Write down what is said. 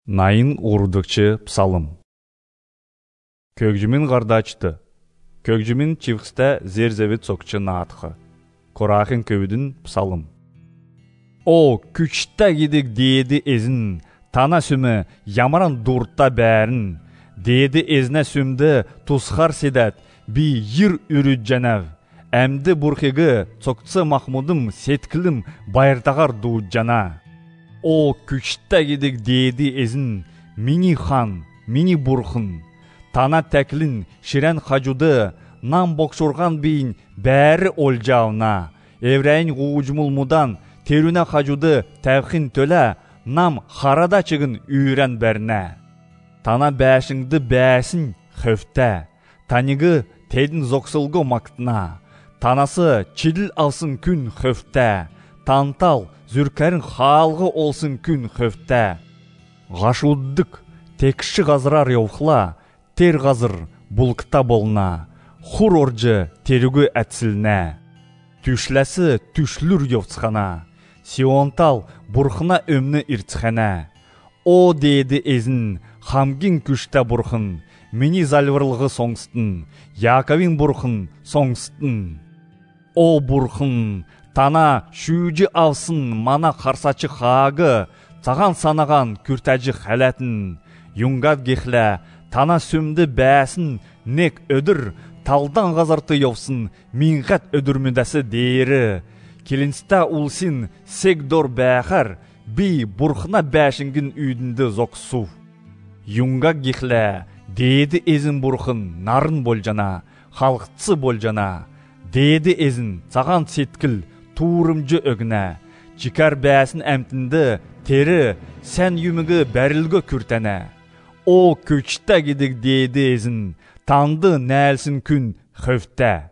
Найын урдукчы псалым. Көгжімін ғардачты. Көгжімін чивхста зерзевит сокчы наатхы. Корахын көвүдүн псалым. О, күчтә гидик дейді ezin, тана сүмі ямаран дуртта бәрін. Дейді ezine сүмді тусхар седат, би йыр үрүд жанав. Әмді бурхиғы цокцы махмудым сеткілім байыртағар дуд жана. О, күчтә гидик дейді ezin, мини хан, мини бурхын. Тана тәкілін ширен хажуды, нам бокшорған бейін бәрі олжауна. Еврейн ғуғжмулмудан терүнә хажуды тәвхин төлә, нам харада чығын үйрен бәріне. Тана бәшіңді бәсін хөфтә, таниғы тедін зоксылғы мақтына. Танасы чиділ алсын күн хөфтә, тантал зүркәрін халғы олсын күн хөфтә. Ғашуддық текші ғазырар еуқла, тер ғазыр бұлқыта болна, хур оржы терігі әтсіліне. Түшләсі түшлүр евцхана, сионтал бұрхына өмні иртхана. О, дейді ezin, хамгин күшті бұрхын, мені залвырлығы соңстын, Яковин бұрхын соңстын. О, бұрхын, тана шүйжі алсын мана қарсачы хағы, Цаған санаған күртәжі хәләтін. Юнгат гехлә, тана сүмді бәсін, нек өдір, талдан ғазарты евсын, минғат өдірміндәсі дейірі. Келінсті улсин сегдор бәхар, би бұрхына бәшінгін үйдінді зоксу. Юнгат гехлә, дейді ezin бұрхын нарын болжана, халқытсы болжана. Дейді ezin цаған сеткіл, туырымжы өгіне. Чикар бәсін әмтінді, тері, сән юмігі бәрілгі күртәне. О, көчтә гидик дейді ezin, танды нәлсін күн хөфтә.